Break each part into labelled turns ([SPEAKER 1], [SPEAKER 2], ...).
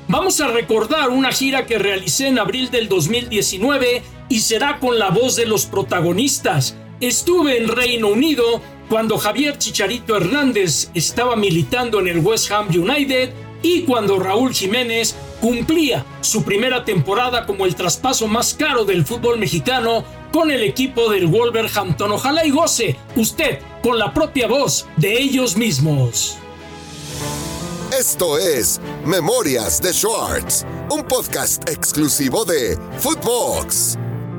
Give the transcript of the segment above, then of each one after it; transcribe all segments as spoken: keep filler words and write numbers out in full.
[SPEAKER 1] Vamos a recordar una gira que realicé en abril del dos mil diecinueve y será con la voz de los protagonistas. Estuve en Reino Unido cuando Javier Chicharito Hernández estaba militando en el West Ham United y cuando Raúl Jiménez cumplía su primera temporada como el traspaso más caro del fútbol mexicano con el equipo del Wolverhampton. Ojalá y goce usted con la propia voz de ellos mismos.
[SPEAKER 2] Esto es Memorias de Schwartz, un podcast exclusivo de Footbox.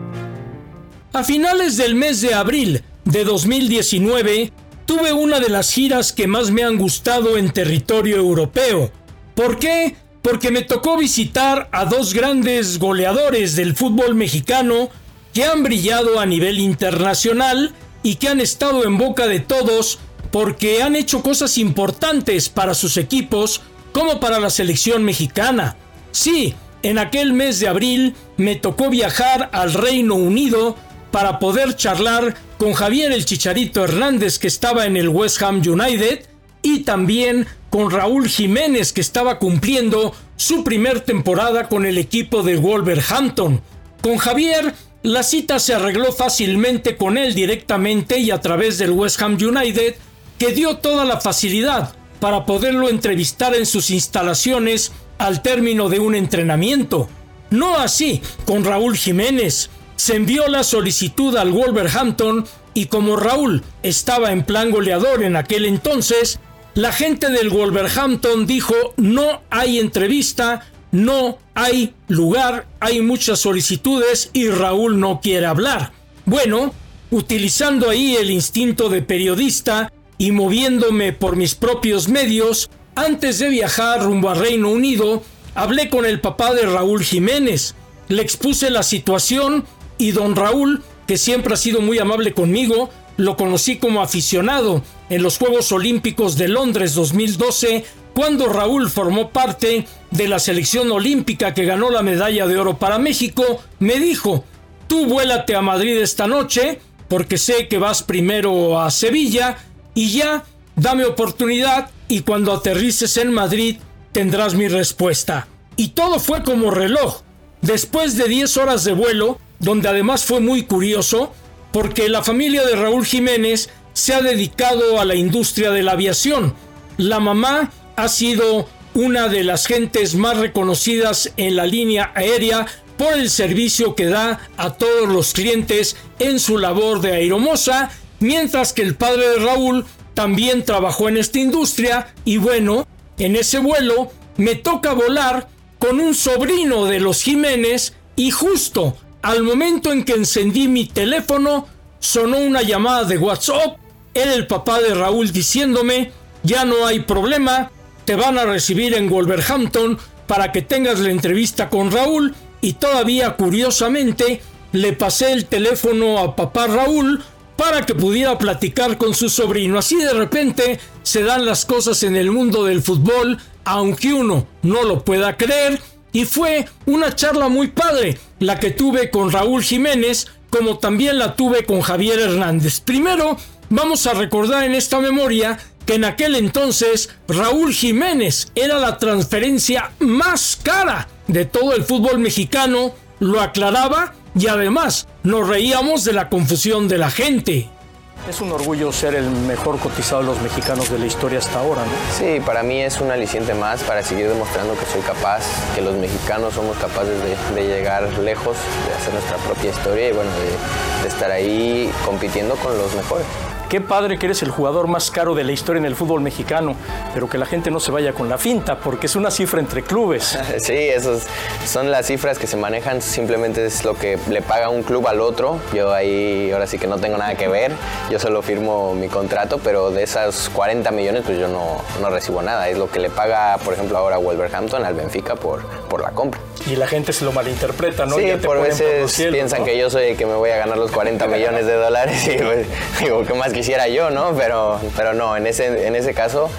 [SPEAKER 1] A finales del mes de abril de dos mil diecinueve, tuve una de las giras que más me han gustado en territorio europeo. ¿Por qué? Porque me tocó visitar a dos grandes goleadores del fútbol mexicano que han brillado a nivel internacional y que han estado en boca de todos porque han hecho cosas importantes para sus equipos como para la selección mexicana. Sí, en aquel mes de abril me tocó viajar al Reino Unido para poder charlar con Javier el Chicharito Hernández, que estaba en el West Ham United, y también con Raúl Jiménez, que estaba cumpliendo su primer temporada con el equipo de Wolverhampton. Con Javier, la cita se arregló fácilmente con él directamente y a través del West Ham United, que dio toda la facilidad para poderlo entrevistar en sus instalaciones al término de un entrenamiento. No así con Raúl Jiménez. Se envió la solicitud al Wolverhampton y como Raúl estaba en plan goleador en aquel entonces, la gente del Wolverhampton dijo: no hay entrevista, no hay lugar, hay muchas solicitudes y Raúl no quiere hablar. Bueno, utilizando ahí el instinto de periodista y moviéndome por mis propios medios, antes de viajar rumbo a Reino Unido, hablé con el papá de Raúl Jiménez, le expuse la situación y don Raúl, que siempre ha sido muy amable conmigo, lo conocí como aficionado en los Juegos Olímpicos de Londres dos mil doce, cuando Raúl formó parte de la selección olímpica que ganó la medalla de oro para México. Me dijo: tú vuélate a Madrid esta noche, porque sé que vas primero a Sevilla, y ya, dame oportunidad y cuando aterrices en Madrid tendrás mi respuesta. Y todo fue como reloj. Después de diez horas de vuelo, donde además fue muy curioso, porque la familia de Raúl Jiménez se ha dedicado a la industria de la aviación. La mamá ha sido una de las gentes más reconocidas en la línea aérea por el servicio que da a todos los clientes en su labor de aeromoza, mientras que el padre de Raúl también trabajó en esta industria. Y bueno, en ese vuelo me toca volar con un sobrino de los Jiménez y justo al momento en que encendí mi teléfono sonó una llamada de WhatsApp. Era el papá de Raúl diciéndome: ya no hay problema, te van a recibir en Wolverhampton para que tengas la entrevista con Raúl. Y todavía curiosamente le pasé el teléfono a papá Raúl para que pudiera platicar con su sobrino. Así de repente se dan las cosas en el mundo del fútbol, aunque uno no lo pueda creer. Y fue una charla muy padre la que tuve con Raúl Jiménez, como también la tuve con Javier Hernández. Primero, vamos a recordar en esta memoria que en aquel entonces Raúl Jiménez era la transferencia más cara de todo el fútbol mexicano, lo aclaraba y además nos reíamos de la confusión de la gente.
[SPEAKER 3] Es un orgullo ser el mejor cotizado de los mexicanos de la historia hasta ahora, ¿no?
[SPEAKER 4] Sí, para mí es un aliciente más para seguir demostrando que soy capaz, que los mexicanos somos capaces de, de llegar lejos, de hacer nuestra propia historia y bueno, de, de estar ahí compitiendo con los mejores.
[SPEAKER 3] Qué padre que eres el jugador más caro de la historia en el fútbol mexicano, pero que la gente no se vaya con la finta, porque es una cifra entre clubes.
[SPEAKER 4] Sí, esos son las cifras que se manejan, simplemente es lo que le paga un club al otro. Yo ahí ahora sí que no tengo nada que ver, yo solo firmo mi contrato, pero de esas cuarenta millones pues yo no, no recibo nada. Es lo que le paga, por ejemplo, ahora Wolverhampton al Benfica por, por la compra.
[SPEAKER 3] Y la gente se lo malinterpreta, ¿no?
[SPEAKER 4] Sí, por veces por cielos, piensan, ¿no?, que yo soy el que me voy a ganar los cuarenta millones de dólares y pues, digo, ¿qué más quisiera yo, no? Pero, pero no, en ese, en ese caso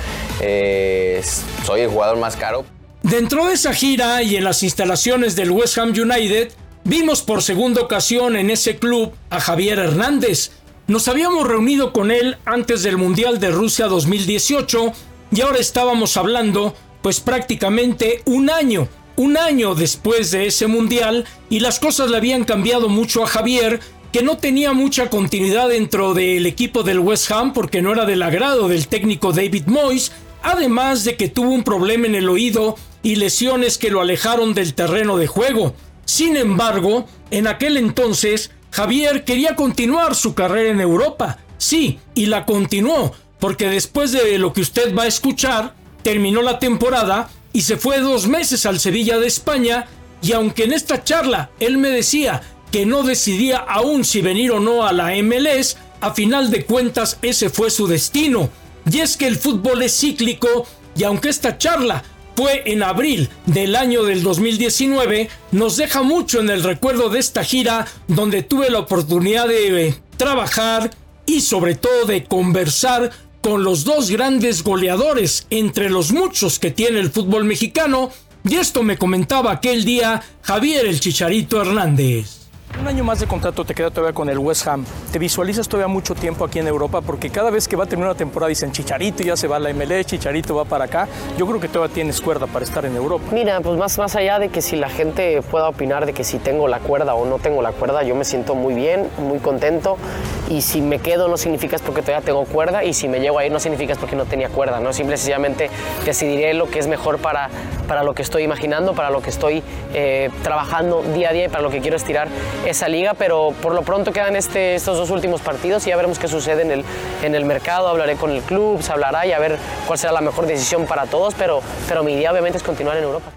[SPEAKER 4] eh, soy el jugador más caro.
[SPEAKER 1] Dentro de esa gira y en las instalaciones del West Ham United, vimos por segunda ocasión en ese club a Javier Hernández. Nos habíamos reunido con él antes del Mundial de Rusia dos mil dieciocho y ahora estábamos hablando pues prácticamente un año un año después de ese mundial y las cosas le habían cambiado mucho a Javier, que no tenía mucha continuidad dentro del equipo del West Ham porque no era del agrado del técnico David Moyes, además de que tuvo un problema en el oído y lesiones que lo alejaron del terreno de juego. Sin embargo, en aquel entonces, Javier quería continuar su carrera en Europa. Sí, y la continuó, porque después de lo que usted va a escuchar, terminó la temporada y se fue dos meses al Sevilla de España, y aunque en esta charla él me decía que no decidía aún si venir o no a la M L S, a final de cuentas ese fue su destino. Y es que el fútbol es cíclico, y aunque esta charla fue en abril del año del dos mil diecinueve, nos deja mucho en el recuerdo de esta gira donde tuve la oportunidad de trabajar y sobre todo de conversar con los dos grandes goleadores entre los muchos que tiene el fútbol mexicano, y esto me comentaba aquel día Javier el Chicharito Hernández.
[SPEAKER 3] Un año más de contrato te queda todavía con el West Ham. ¿Te visualizas todavía mucho tiempo aquí en Europa? Porque cada vez que va a terminar una temporada dicen Chicharito ya se va a la M L S, Chicharito va para acá. Yo creo que todavía tienes cuerda para estar en Europa.
[SPEAKER 5] Mira, pues más, más allá de que si la gente pueda opinar de que si tengo la cuerda o no tengo la cuerda, yo me siento muy bien, muy contento. Y si me quedo no significa es porque todavía tengo cuerda, y si me llego a ir no significa es porque no tenía cuerda, ¿no? Simple y sencillamente decidiré lo que es mejor para, para lo que estoy imaginando, para lo que estoy eh, trabajando día a día y para lo que quiero estirar esa liga, pero por lo pronto quedan este, estos dos últimos partidos y ya veremos qué sucede en el, en el mercado. Hablaré con el club, se hablará y a ver cuál será la mejor decisión para todos, pero, pero mi idea obviamente es continuar en Europa.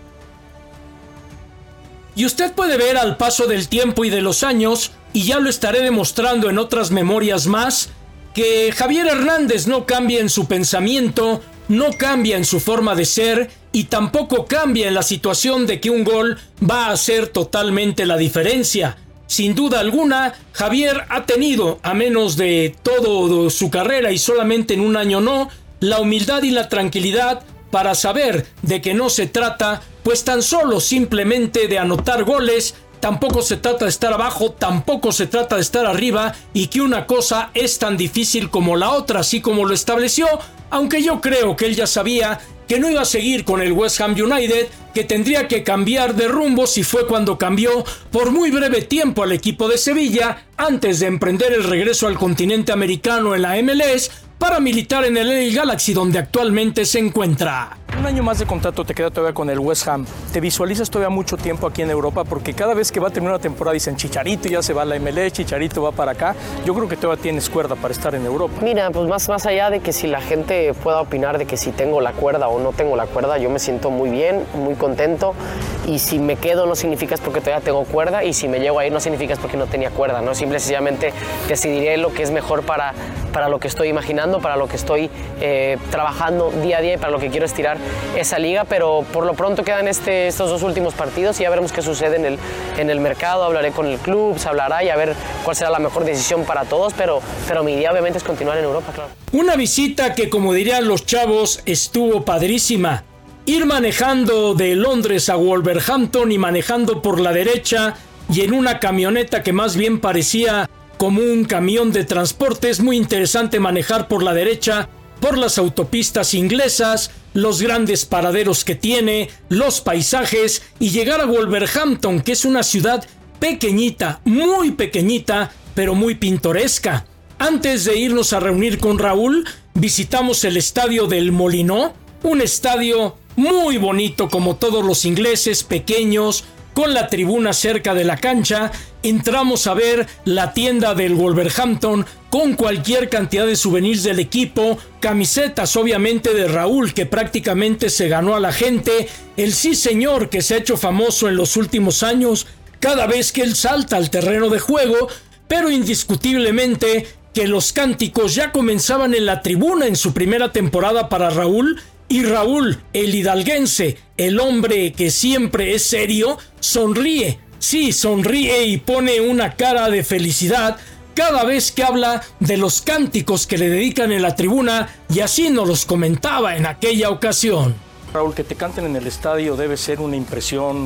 [SPEAKER 1] Y usted puede ver al paso del tiempo y de los años, y ya lo estaré demostrando en otras memorias más, que Javier Hernández no cambia en su pensamiento, no cambia en su forma de ser y tampoco cambia en la situación de que un gol va a hacer totalmente la diferencia. Sin duda alguna, Javier ha tenido, a menos de toda su carrera y solamente en un año no, la humildad y la tranquilidad para saber de que no se trata pues tan solo simplemente de anotar goles, tampoco se trata de estar abajo, tampoco se trata de estar arriba, y que una cosa es tan difícil como la otra, así como lo estableció, aunque yo creo que él ya sabía que no iba a seguir con el West Ham United, que tendría que cambiar de rumbo, si fue cuando cambió por muy breve tiempo al equipo de Sevilla, antes de emprender el regreso al continente americano en la M L S, para militar en el L A Galaxy, donde actualmente se encuentra.
[SPEAKER 3] Un año más de contrato te queda todavía con el West Ham. ¿Te visualizas todavía mucho tiempo aquí en Europa? Porque cada vez que va a terminar una temporada dicen Chicharito ya se va a la M L S, Chicharito va para acá. Yo creo que todavía tienes cuerda para estar en Europa.
[SPEAKER 5] Mira, pues más, más allá de que si la gente pueda opinar de que si tengo la cuerda o no tengo la cuerda, yo me siento muy bien, muy contento. Y si me quedo no significa es porque todavía tengo cuerda, y si me llego a ir no significa es porque no tenía cuerda, ¿no? Simple y sencillamente decidiré lo que es mejor para, para lo que estoy imaginando, para lo que estoy eh, trabajando día a día y para lo que quiero estirar esa liga, pero por lo pronto quedan este, estos dos últimos partidos y ya veremos qué sucede en el, en el mercado. Hablaré con el club, se hablará y a ver cuál será la mejor decisión para todos, pero, pero mi idea obviamente es continuar en Europa, claro.
[SPEAKER 1] Una visita que, como dirían los chavos, estuvo padrísima. Ir manejando de Londres a Wolverhampton y manejando por la derecha y en una camioneta que más bien parecía como un camión de transporte. Es muy interesante manejar por la derecha, por las autopistas inglesas, los grandes paraderos que tiene, los paisajes, y llegar a Wolverhampton, que es una ciudad pequeñita, muy pequeñita, pero muy pintoresca. Antes de irnos a reunir con Raúl, visitamos el estadio del Molineux, un estadio muy bonito como todos los ingleses, pequeños, con la tribuna cerca de la cancha. Entramos a ver la tienda del Wolverhampton con cualquier cantidad de souvenirs del equipo, camisetas obviamente de Raúl, que prácticamente se ganó a la gente, el sí señor que se ha hecho famoso en los últimos años cada vez que él salta al terreno de juego, pero indiscutiblemente que los cánticos ya comenzaban en la tribuna en su primera temporada para Raúl. Y Raúl, el hidalguense, el hombre que siempre es serio, sonríe. Sí, sonríe y pone una cara de felicidad cada vez que habla de los cánticos que le dedican en la tribuna, y así nos los comentaba en aquella ocasión.
[SPEAKER 3] Raúl, que te canten en el estadio debe ser una impresión,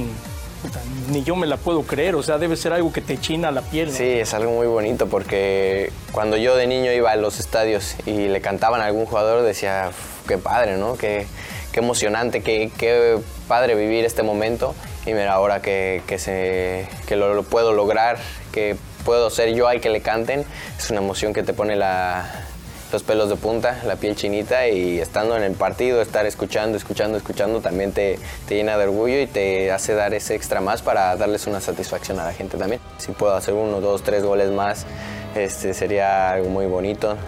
[SPEAKER 3] ni yo me la puedo creer, o sea, debe ser algo que te china la piel, ¿no?
[SPEAKER 4] Sí, es algo muy bonito, porque cuando yo de niño iba a los estadios y le cantaban a algún jugador, decía, qué padre, ¿no? Qué, qué emocionante, qué, qué padre vivir este momento. y mira, ahora que, que, se, que lo, lo puedo lograr, que puedo ser yo al que le canten, es una emoción que te pone la, los pelos de punta, la piel chinita, y estando en el partido, estar escuchando, escuchando, escuchando, también te, te llena de orgullo y te hace dar ese extra más para darles una satisfacción a la gente también. Si puedo hacer uno, dos, tres goles más, este, sería algo muy bonito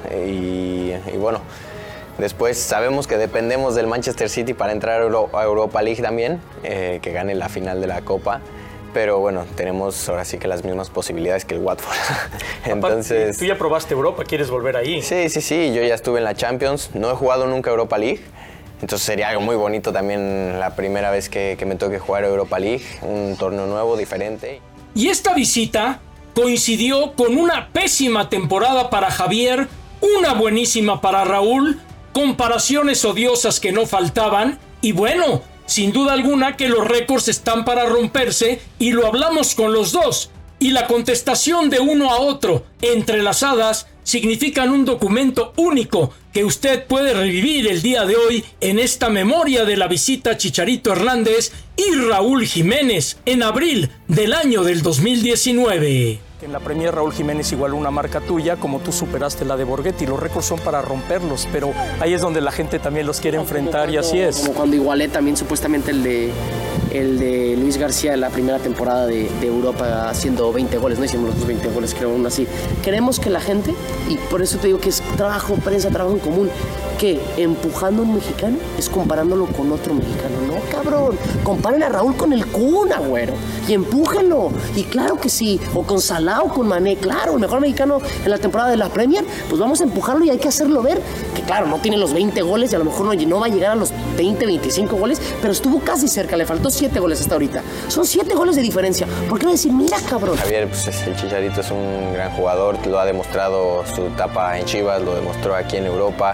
[SPEAKER 4] y, y bueno, después sabemos que dependemos del Manchester City para entrar a, Euro, a Europa League también, eh, que gane la final de la Copa. Pero bueno, tenemos ahora sí que las mismas posibilidades que el Watford. Entonces,
[SPEAKER 3] tú ya probaste Europa, ¿quieres volver ahí?
[SPEAKER 4] Sí, sí, sí, yo ya estuve en la Champions, no he jugado nunca Europa League, entonces sería algo muy bonito también la primera vez que, que me toque jugar Europa League, un torneo nuevo, diferente.
[SPEAKER 1] Y esta visita coincidió con una pésima temporada para Javier, una buenísima para Raúl, comparaciones odiosas que no faltaban, y bueno, sin duda alguna que los récords están para romperse y lo hablamos con los dos. Y la contestación de uno a otro, entrelazadas, significan un documento único que usted puede revivir el día de hoy en esta memoria de la visita a Chicharito Hernández y Raúl Jiménez en abril del año del dos mil diecinueve.
[SPEAKER 3] En la Premier Raúl Jiménez igualó una marca tuya, como tú superaste la de Borghetti. Los récords son para romperlos, pero ahí es donde la gente también los quiere enfrentar, y así es.
[SPEAKER 5] Como cuando igualé también supuestamente el de, el de Luis García en la primera temporada de, de Europa haciendo veinte goles, no hicimos los veinte goles, creo, aún así. Queremos que la gente, y por eso te digo que es trabajo, prensa, trabajo en común, que empujando a un mexicano es comparándolo con otro mexicano. No, cabrón, comparen a Raúl con el Kun, güero, y empújenlo. Y claro que sí, o con Salah o con Mané, claro, el mejor mexicano en la temporada de la Premier, pues vamos a empujarlo y hay que hacerlo ver, que claro, no tiene los veinte goles y a lo mejor no, no va a llegar a los veinte, veinticinco goles, pero estuvo casi cerca, le faltó siete goles hasta ahorita. Son siete goles de diferencia. ¿Por qué no decir, mira, cabrón?
[SPEAKER 4] Javier, pues el Chicharito es un gran jugador, lo ha demostrado su etapa en Chivas, lo demostró aquí en Europa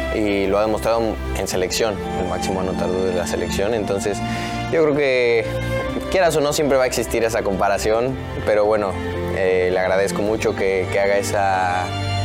[SPEAKER 4] y lo ha demostrado en selección, el máximo anotador de la selección. Entonces yo creo que, quieras o no, siempre va a existir esa comparación, pero bueno, eh, le agradezco mucho que, que haga esa,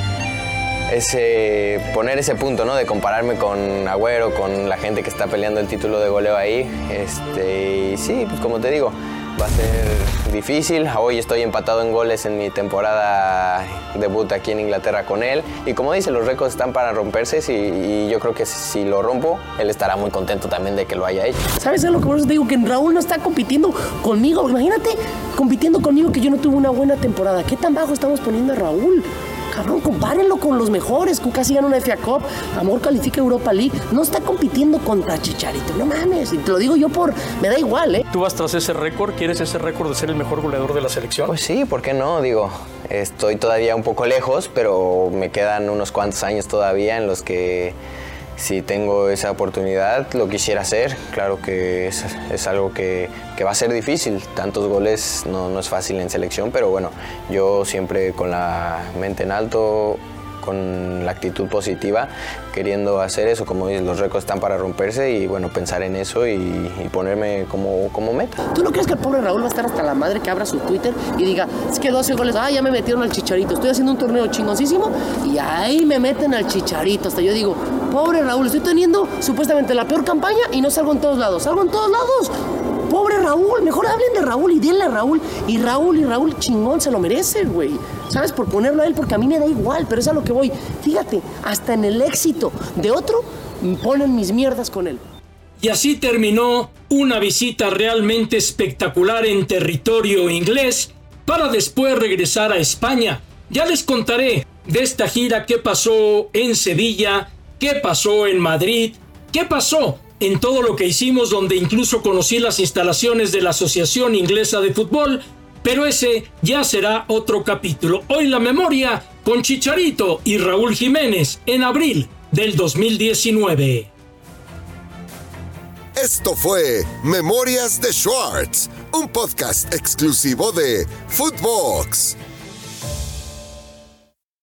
[SPEAKER 4] ese, poner ese punto, ¿no? De compararme con Agüero, con la gente que está peleando el título de goleo ahí. Este, y sí, pues como te digo, va a ser difícil. Hoy estoy empatado en goles en mi temporada debut aquí en Inglaterra con él. Y como dice, los récords están para romperse y, y yo creo que si lo rompo, él estará muy contento también de que lo haya hecho.
[SPEAKER 5] ¿Sabes algo que por eso te digo? Que Raúl no está compitiendo conmigo. Imagínate compitiendo conmigo que yo no tuve una buena temporada. ¿Qué tan bajo estamos poniendo a Raúl? Cabrón, compárenlo con los mejores. Con casi gana una F A Cup, Amor califica Europa League. No está compitiendo contra Chicharito, no mames. Y te lo digo yo por... me da igual, ¿eh?
[SPEAKER 3] ¿Tú vas tras ese récord? ¿Quieres ese récord de ser el mejor goleador de la selección?
[SPEAKER 4] Pues sí, ¿por qué no? Digo, estoy todavía un poco lejos, pero me quedan unos cuantos años todavía en los que si tengo esa oportunidad lo quisiera hacer. Claro que es, es algo que, que va a ser difícil. Tantos goles no, no es fácil en selección, pero bueno, yo siempre con la mente en alto, con la actitud positiva, queriendo hacer eso. Como dices, los récords están para romperse y bueno, pensar en eso y, y ponerme como, como meta.
[SPEAKER 5] ¿Tú no crees que el pobre Raúl va a estar hasta la madre que abra su Twitter y diga, es que doce goles, ah, ya me metieron al Chicharito, estoy haciendo un torneo chingoncísimo y ahí me meten al Chicharito? Hasta yo digo, pobre Raúl, estoy teniendo supuestamente la peor campaña y no salgo en todos lados, salgo en todos lados. Pobre Raúl, mejor hablen de Raúl y denle a Raúl. Y Raúl, y Raúl chingón, se lo merece, güey. ¿Sabes? Por ponerlo a él, porque a mí me da igual, pero es a lo que voy. Fíjate, hasta en el éxito de otro, ponen mis mierdas con él.
[SPEAKER 1] Y así terminó una visita realmente espectacular en territorio inglés, para después regresar a España. Ya les contaré de esta gira qué pasó en Sevilla, qué pasó en Madrid, qué pasó en todo lo que hicimos, donde incluso conocí las instalaciones de la Asociación Inglesa de Fútbol, pero ese ya será otro capítulo. Hoy la memoria con Chicharito y Raúl Jiménez en abril del dos mil diecinueve.
[SPEAKER 2] Esto fue Memorias de Schwartz, un podcast exclusivo de Footbox.